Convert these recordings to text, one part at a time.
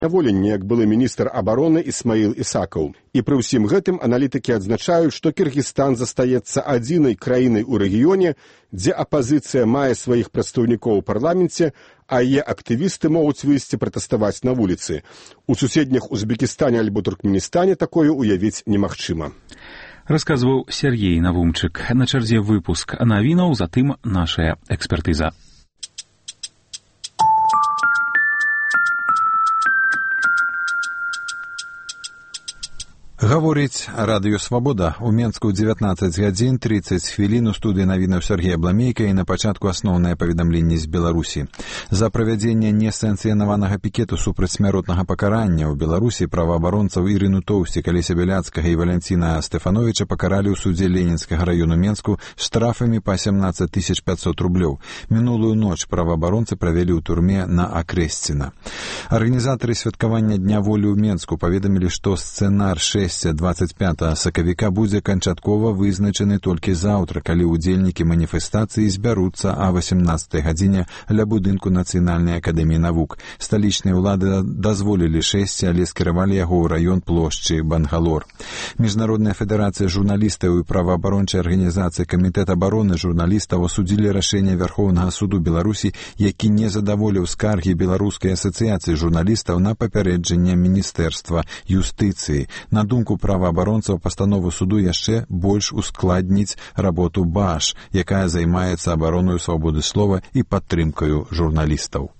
зняволенні, як былы міністр абароны Ісмаіл Ісакаў. І пры ўсім гэтым аналітыкі адзначаюць, што Кіргізстан застаецца адзінай краінай у рэгіёне, дзе апазіцыя мае сваіх прадстаўнікоў у парламенце, а яе актывісты могуць выйсці пратэставаць на вуліцы. У суседніх Узбекістане альбо Туркменістане такое уявіць немагчыма. Расказваў Сергей Навумчык. На чарзе выпуск навінаў, затым нашая экспертыза. Гаворыць Радыё Свабода. У Менску 19 гадзін 30 хвілін у студыі навінаў Сергея Бламейка і на пачатку асноўнае паведамленне з Беларусі. За правядзенне несанкцыянаванага пікету супраць смяротнага пакарання ў Беларусі праваабаронцаў Ірыну Тоўсцік, Алеся Бяляцкага і Валянціна Стэфановіча пакаралі ў судзе Ленінскага раёну Менску штрафамі па 17 500 рублёў. Мінулую ноч праваабаронцы правялі ў турме на Акрэсціна. Арганізатары святкавання Дня волі ў Менску паведамілі, што сцэнар 25 сакавіка будзе канчаткова вызначаны толькі заўтра, калі ўдзельнікі маніфестацыі збяруцца а 18 гадзіне ля будынку Нацыянальнай акадэміі навук. Сталічныя ўлады дазволілі шэсці, але скіравалі яго ў раён плошчы Бангалор. Міжнародная федэрацыя журналістаў і праваабарончай арганізацыі Камітэт абароны журналістаў асудзілі рашэнне Вярхоўнага суду Беларусі, які не задаволіў скаргі Беларускай асацыяцыі журналістаў на папярэджанне Міністэрства юстыцыі. На думку праваабаронцаў, пастанову суду яшчэ больш ускладніць работу БАШ, якая займаецца абаронаю свабоды слова і падтрымкаю журналістаў.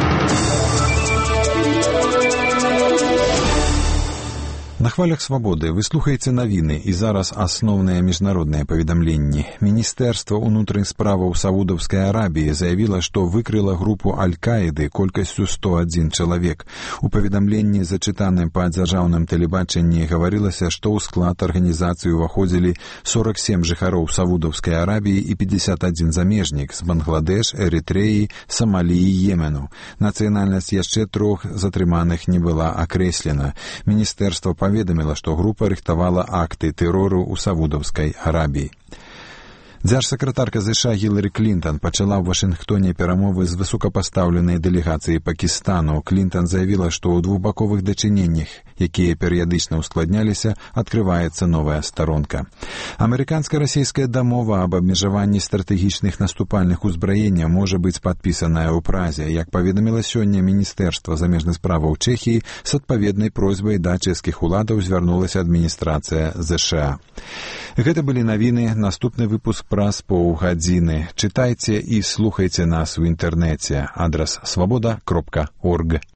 На хвалях свабоды вы слухаеце навіны і зараз асноўныя міжнародныя паведамленні. Міністэрства ўнутраных справаў Саудаўскай Арабіі заявіла, што выкрыла групу Аль-Каіды колькасцю 101 чалавек. У паведамленні, зачытаным па дзяржаўным тэлебачанні, гаварылася, што ў склад арганізацыі ўваходзілі 47 жыхароў Саудаўскай Арабіі і 51 замежнік з Бангладеш, Эрытрэі, Самалі і Йемену. Нацыянальнасць яшчэ 3 затрыманых не была акрэслена. Міністэрства паведаміла, што група рыхтавала акты тэрору ў Саудаўскай Арабіі. Дзяржсакратарка США Гіларі Клінтан пачала ў Вашынгтоне перамовы з высокапастаўленай дэлегацыяй Пакістану. Клінтан заявіла, што ў двухбаковых дачыненнях, якія перыядычна ўскладняліся, адкрываецца новая старонка. Амерыканска-расійская дамова аб абмежаванні стратэгічных наступальных узбраенняў можа быць падпісаная ў Празе. Як паведаміла сёння Міністэрства замежных справаў Чэхіі, з адпаведнай просьбай да чэшскіх уладаў звярнулася адміністрацыя ЗША. Гэта былі навіны. Наступны выпуск праз паўгадзіны. Чытайце і слухайце нас у інтэрнэце. Адрас свабода.орг.